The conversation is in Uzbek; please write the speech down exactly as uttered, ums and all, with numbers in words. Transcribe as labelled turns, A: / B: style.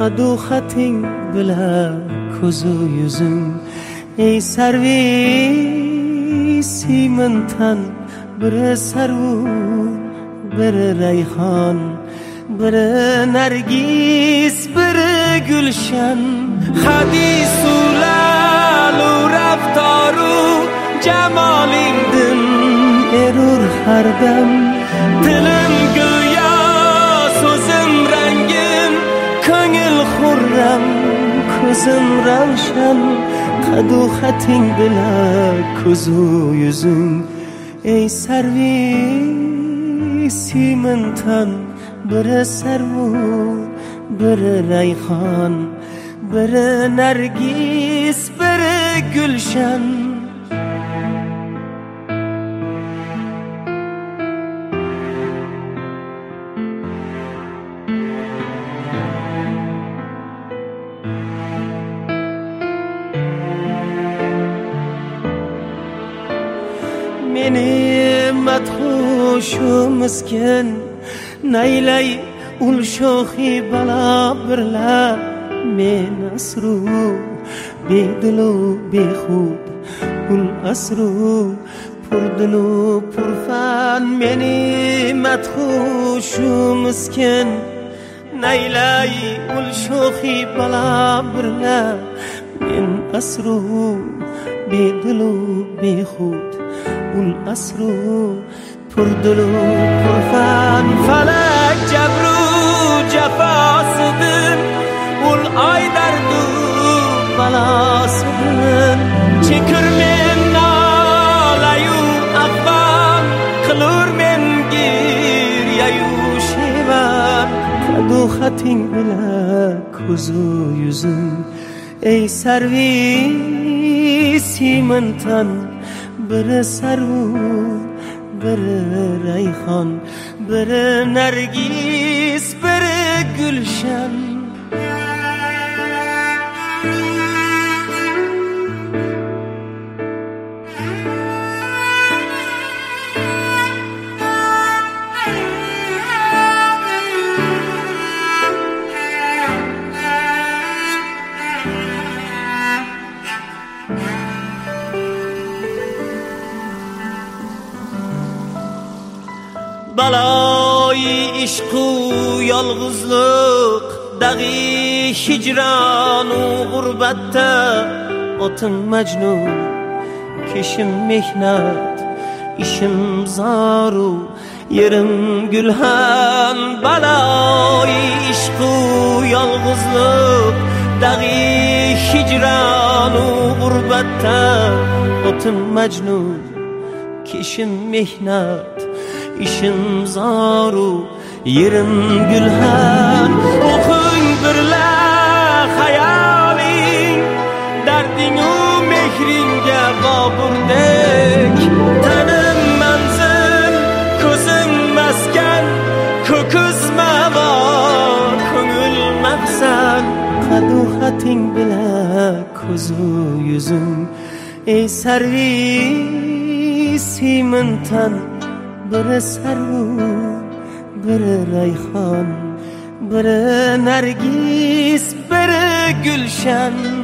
A: qadu xating bilan ko'zu yuzing ey sarvi simintan biri sarvu biri rayhon biri nargis biri gulshan hadisu lalu raftaru jamolingdin erur har dam dilim go'yo so'zim rangin ko'ngil xurram ko'zim ravshan qadu xating bilan ko'zu yuzing ey sarvi simintan biri sarvu biri rayhon biri nargis biri gulshan meni madhushu miskin naylay ul shohi bala birla men asru bedilu behud ul asru purdilu purfan meni madhushu miskin naylay ul shohi bala birla men asru bedilu behud ul asru purdulu purfan falak jabru jafasıdın ul ay dardu balasıdın çekir men nalayu afan kılır men gir yayu şevan qadu xating bilan ko'zu yuzing ey sarvi simintan biri sarvu biri rayhon biri nargis biri gulshan baloi ishqu yolg'izlik dag'i hijronu g'urbatda otim majnun keshim mehnat ishim zoru yerim gulhan baloi ishqu yolg'izlik dag'i hijronu g'urbatda otim majnun keshim mehnat işim zoru yerim gulhan o'qing birla hayoling dardingu mehringga boburdek tanim manzil ko'zim maskan ko'kiz mavor ko'ngil maqsad qadu xating bilan ko'zu yuzing ey sarvi simintan biri sarvu biri rayhon biri nargis biri gulshan